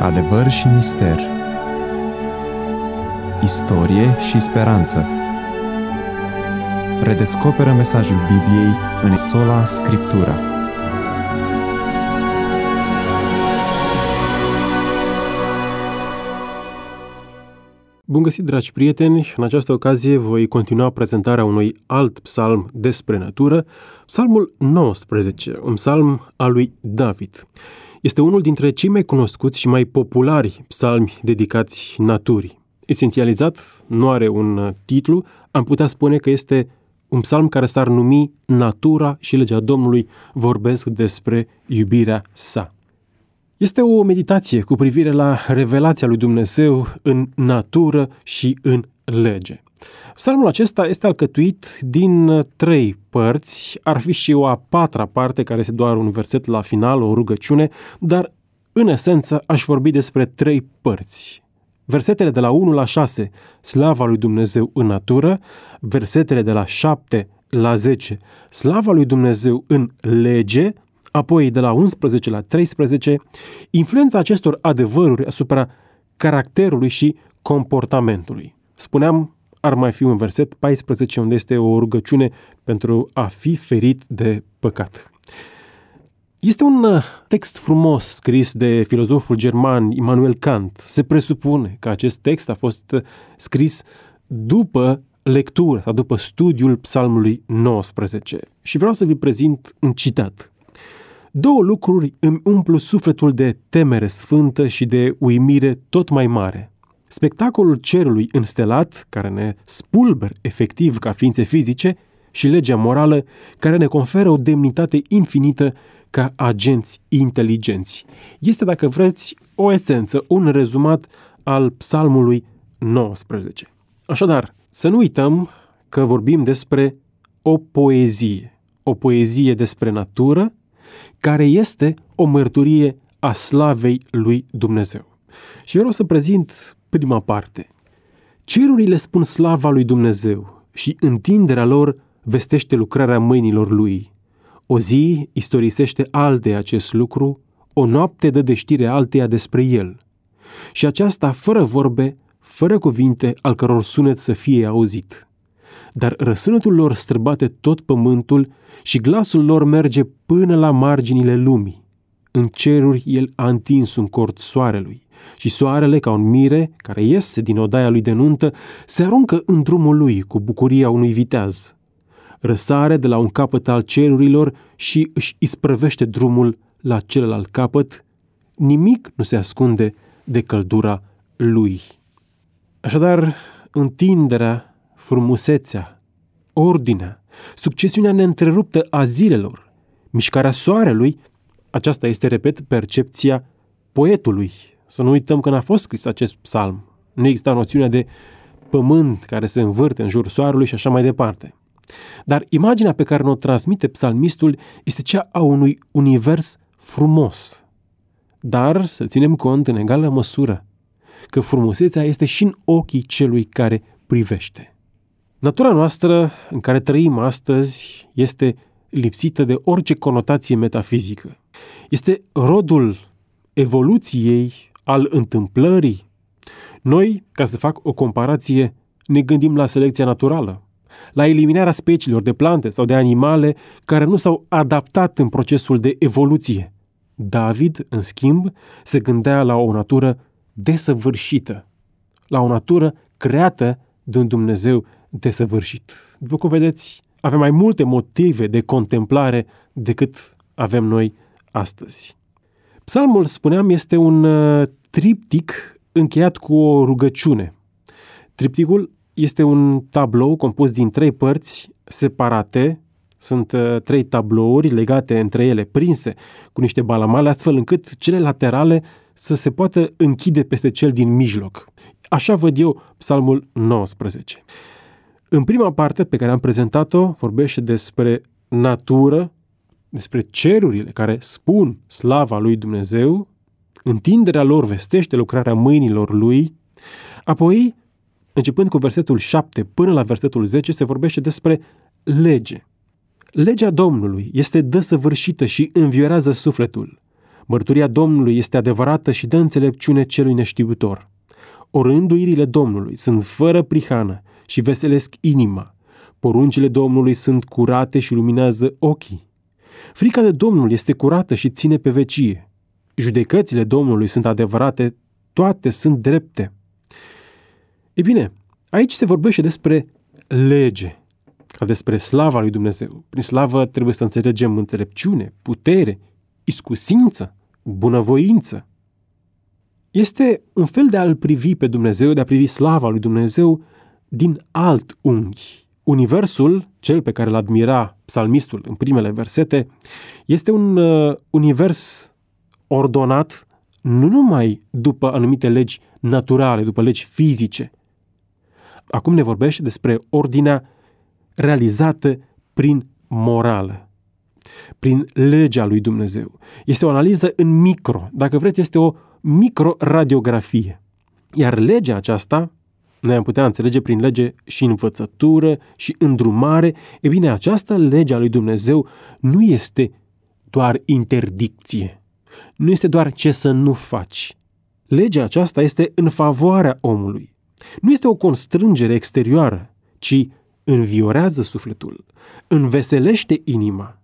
Adevăr și mister, istorie și speranță. Redescoperă mesajul Bibliei în Sola Scriptura. Bun găsit, dragi prieteni! În această ocazie voi continua prezentarea unui alt psalm despre natură, psalmul 19, un psalm al lui David. Este unul dintre cei mai cunoscuți și mai populari psalmi dedicați naturii. Esențializat, nu are un titlu, am putea spune că este un psalm care s-ar numi Natura și legea Domnului vorbesc despre iubirea sa. Este o meditație cu privire la revelația lui Dumnezeu în natură și în lege. Psalmul acesta este alcătuit din 3 părți, ar fi și o a 4-a parte care este doar un verset la final, o rugăciune, dar în esență aș vorbi despre 3 părți. Versetele de la 1 la 6, slava lui Dumnezeu în natură, versetele de la 7 la 10, slava lui Dumnezeu în lege, apoi de la 11 la 13, influența acestor adevăruri asupra caracterului și comportamentului. Spuneam, ar mai fi un verset 14 unde este o rugăciune pentru a fi ferit de păcat. Este un text frumos scris de filozoful german Immanuel Kant. Se presupune că acest text a fost scris după lectură sau după studiul psalmului 19 și vreau să vi prezint un citat. 2 lucruri îmi umplu sufletul de temere sfântă și de uimire tot mai mare. Spectacolul cerului înstelat, care ne spulberă efectiv ca ființe fizice, și legea morală, care ne conferă o demnitate infinită ca agenți inteligenți. Este, dacă vreți, o esență, un rezumat al psalmului 19. Așadar, să nu uităm că vorbim despre o poezie despre natură, care este o mărturie a slavei lui Dumnezeu. Și vreau să prezint prima parte. Cerurile spun slava lui Dumnezeu și întinderea lor vestește lucrarea mâinilor lui. O zi istorisește alteia acest lucru, o noapte dă de știre alteia despre el. Și aceasta fără vorbe, fără cuvinte, al căror sunet să fie auzit. Dar răsunetul lor străbate tot pământul și glasul lor merge până la marginile lumii. În ceruri el a întins un cort soarelui și soarele, ca un mire care iese din odaia lui de nuntă, se aruncă în drumul lui cu bucuria unui viteaz. Răsare de la un capăt al cerurilor și își isprăvește drumul la celălalt capăt. Nimic nu se ascunde de căldura lui. Așadar, întinderea, frumusețea, ordinea, succesiunea neîntreruptă a zilelor, mișcarea soarelui, aceasta este, repet, percepția poetului. Să nu uităm că n-a fost scris acest psalm. Nu există noțiunea de pământ care se învârte în jurul soarelui și așa mai departe. Dar imaginea pe care ne-o transmite psalmistul este cea a unui univers frumos. Dar să ținem cont în egală măsură că frumusețea este și în ochii celui care privește. Natura noastră în care trăim astăzi este lipsită de orice conotație metafizică. Este rodul evoluției, al întâmplării. Noi, ca să fac o comparație, ne gândim la selecția naturală, la eliminarea speciilor de plante sau de animale care nu s-au adaptat în procesul de evoluție. David, în schimb, se gândea la o natură desăvârșită, la o natură creată de un Dumnezeu desăvârșit. După cum vedeți, avem mai multe motive de contemplare decât avem noi astăzi. Psalmul, spuneam, este un triptic încheiat cu o rugăciune. Tripticul este un tablou compus din 3 părți separate. Sunt 3 tablouri legate între ele, prinse cu niște balamale, astfel încât cele laterale să se poată închide peste cel din mijloc. Așa văd eu psalmul 19. În prima parte pe care am prezentat-o, vorbește despre natură, despre cerurile care spun slava lui Dumnezeu, întinderea lor vestește lucrarea mâinilor lui, apoi, începând cu versetul 7 până la versetul 10, se vorbește despre lege. Legea Domnului este desăvârșită și înviorează sufletul. Mărturia Domnului este adevărată și dă înțelepciune celui neștiutor. Orânduirile Domnului sunt fără prihană și veselesc inima. Poruncile Domnului sunt curate și luminează ochii. Frica de Domnul este curată și ține pe vecie. Judecățile Domnului sunt adevărate, toate sunt drepte. Ei bine, aici se vorbește despre lege, ca despre slava lui Dumnezeu. Prin slavă trebuie să înțelegem înțelepciune, putere, iscusință, bunăvoință. Este un fel de a-L privi pe Dumnezeu, de a privi slava lui Dumnezeu din alt unghi. Universul, cel pe care îl admira psalmistul în primele versete, este un univers ordonat nu numai după anumite legi naturale, după legi fizice. Acum ne vorbește despre ordinea realizată prin morală, prin legea lui Dumnezeu. Este o analiză în micro, dacă vreți, este o microradiografie. Iar legea aceasta, noi am putea înțelege prin lege și învățătură și îndrumare. E bine, această lege a lui Dumnezeu nu este doar interdicție, nu este doar ce să nu faci. Legea aceasta este în favoarea omului. Nu este o constrângere exterioară, ci înviorează sufletul, înveselește inima.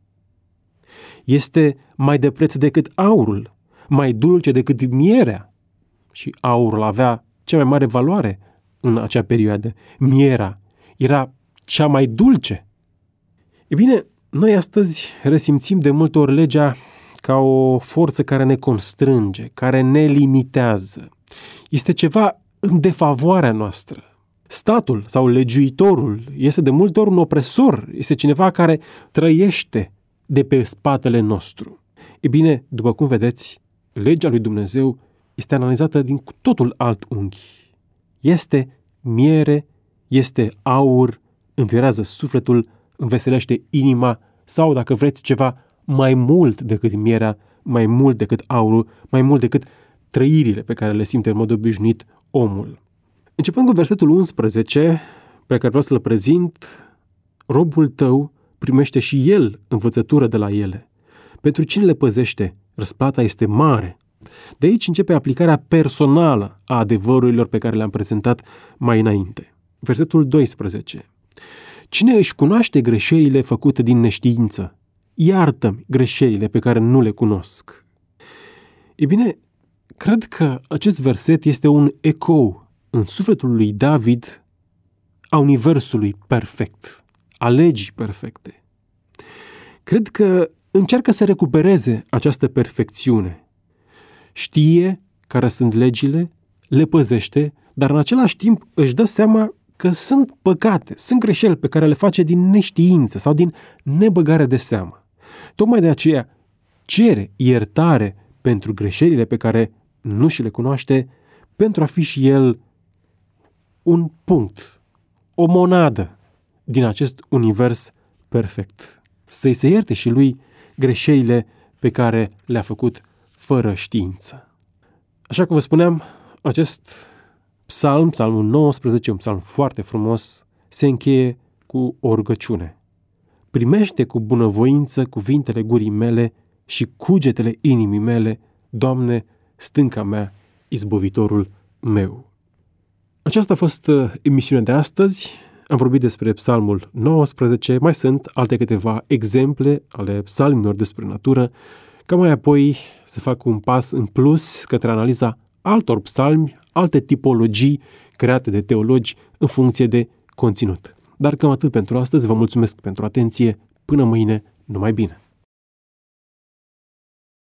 Este mai de preț decât aurul, mai dulce decât mierea. Și aurul avea cea mai mare valoare în acea perioadă. Mierea era cea mai dulce. E bine, noi astăzi resimțim de multe ori legea ca o forță care ne constrânge, care ne limitează. Este ceva în defavoarea noastră. Statul sau legiuitorul este de multe ori un opresor, este cineva care trăiește de pe spatele nostru. E bine, după cum vedeți, legea lui Dumnezeu este analizată din cu totul alt unghi. Este miere, este aur, înviorează sufletul, înveselește inima sau, dacă vreți, ceva mai mult decât mierea, mai mult decât aurul, mai mult decât trăirile pe care le simte în mod obișnuit omul. Începând cu versetul 11, pe care vreau să-l prezint, robul tău primește și el învățătură de la ele. Pentru cine le păzește, răsplata este mare. De aici începe aplicarea personală a adevărurilor pe care le-am prezentat mai înainte. Versetul 12. Cine își cunoaște greșelile făcute din neștiință, iartă-mi greșelile pe care nu le cunosc. Ei bine, cred că acest verset este un ecou în sufletul lui David a universului perfect, a legii perfecte. Cred că încearcă să recupereze această perfecțiune. Știe care sunt legile, le păzește, dar în același timp își dă seama că sunt păcate, sunt greșeli pe care le face din neștiință sau din nebăgare de seamă. Tocmai de aceea cere iertare pentru greșelile pe care nu și le cunoaște, pentru a fi și el un punct, o monadă din acest univers perfect. Să-i se ierte și lui greșelile pe care le-a făcut fără știință. Așa cum vă spuneam, acest psalm, psalmul 19, un psalm foarte frumos, se încheie cu o rugăciune. Primește cu bunăvoință cuvintele gurii mele și cugetele inimii mele, Doamne, stânca mea, izbăvitorul meu. Aceasta a fost emisiunea de astăzi. Am vorbit despre psalmul 19, mai sunt alte câteva exemple ale psalmilor despre natură, ca mai apoi să fac un pas în plus către analiza altor psalmi, alte tipologii create de teologi în funcție de conținut. Dar cam atât pentru astăzi, vă mulțumesc pentru atenție, până mâine, numai bine!